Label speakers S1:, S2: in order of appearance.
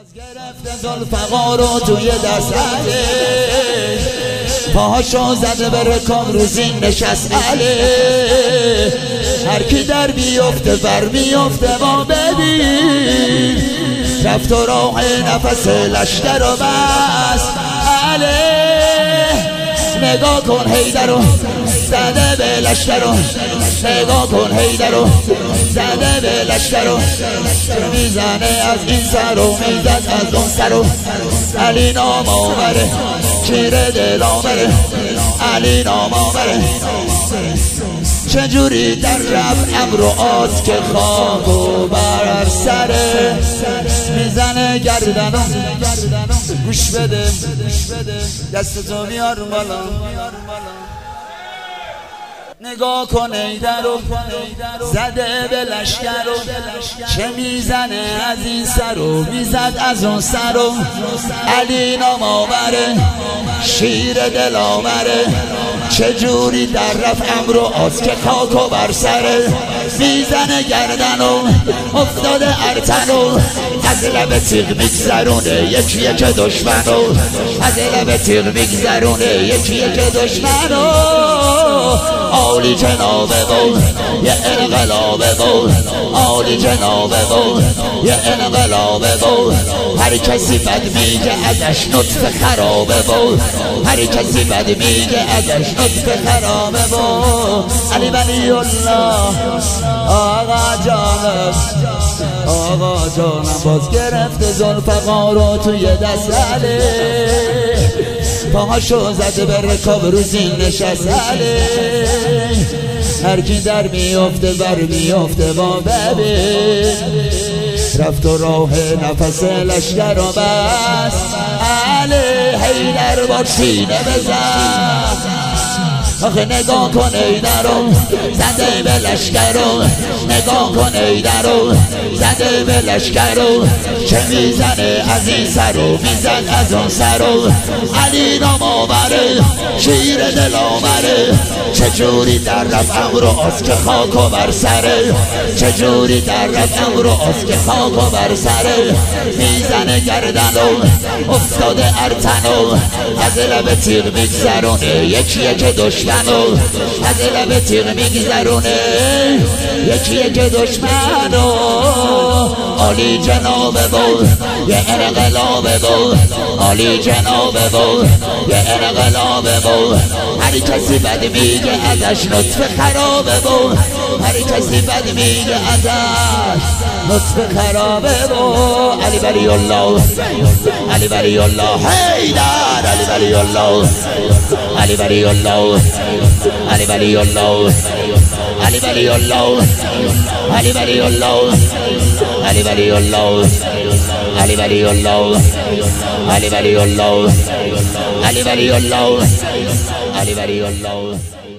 S1: گرفته ذوالفقار رو توی دستش، پاهاشو زده به رکاب روزین نشست علی. هر کی در بیفته بر میفته ما ببین، رفت و راه نفس لشکر رو بس علی. نگاه کن حیدر رو زده به لشکر رو، نگاه کن حیدر رو زده به لشکر رو، میزنه از این سر و میزد از اون سر و علی نام آوره شیر دل آوره، علی نام آوره. چجوری در رفت امر و آت که خاک و بر سره، میزنه گردنو گوش بده دستتو میار بالا. نگاه کن حیدر رو زده به لشکر رو، چه میزنه از این سر و میزد از اون سر و علی نام آوره شیر دل آوره. چجوری در رفت امر و آت که خاک و بر سره، میزنه گردن و افتاده ارتن و از لب تیغ میگذرونه یکی یک دشمن و از لب تیغ میگذرونه یکی یک دشمن و عالی جنابه بود یه انقلابه بود، عالی جنابه بود یه انقلابه بود. هر کسی بد میگه ازش نطفه خرابه بود، هر کسی بد میگه ازش نطفه خرابه بود. علی ولی الله آقا جانم، آقا جانم باز گرفته ذوالفقار رو توی دست علی، پاهاشو زده به رکاب روزین نشست علی. هر کی در میفته بر میفته با ببین، رفت و راه نفس لشکر رو بس علی. حیدر با سینه بزن، آخه نگاه کن حیدر رو زده به لشکر رو، نگاه کن حیدر رو زده به لشکر رو، چه میزنه از این سر و میزد از اون سر و علی نام آوره شیر دل آوره. چجوری در رفت امر و آت که خاک و بر سره، چجوری در رفت امر و آت که خاک و بر سره، میزنه گردن و افتاده ارتن و از لب تیغ میگذرونه یکی یک دشمن و از لب تیغ میگذرونه یکی یک دشمن و عالی جنابه بود یه انقلابه بود، عالی جنابه بود یه انقلابه بود. هر کسی بد میگه ازش نطفه خرابه بود، هر کسی بد میگه ازش نطفه خرابه بود. علی ولی الله، علی ولی الله حیدر، علی ولی الله، علی ولی الله، علی ولی الله، علی ولی الله، علی ولی الله، علی ولی الله، علی ولی الله، علی ولی الله، علی ولی الله، علی ولی الله.